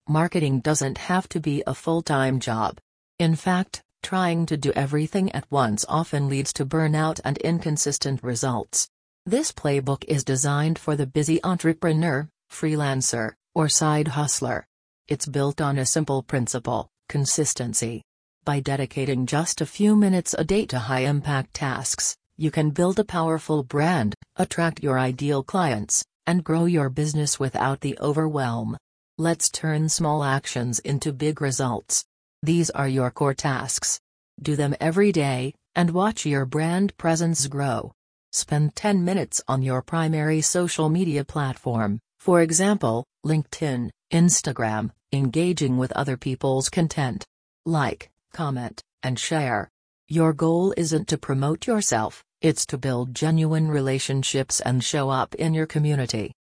Marketing doesn't have to be a full-time job. In fact, trying to do everything at once often leads to burnout and inconsistent results. This playbook is designed for the busy entrepreneur, freelancer, or side hustler. It's built on a simple principle: consistency. By dedicating just a few minutes a day to high-impact tasks, you can build a powerful brand, attract your ideal clients, and grow your business without the overwhelm. Let's turn small actions into big results. These are your core tasks. Do them every day, and watch your brand presence grow. Spend 10 minutes on your primary social media platform, for example, LinkedIn, Instagram, engaging with other people's content. Like, comment, and share. Your goal isn't to promote yourself, it's to build genuine relationships and show up in your community.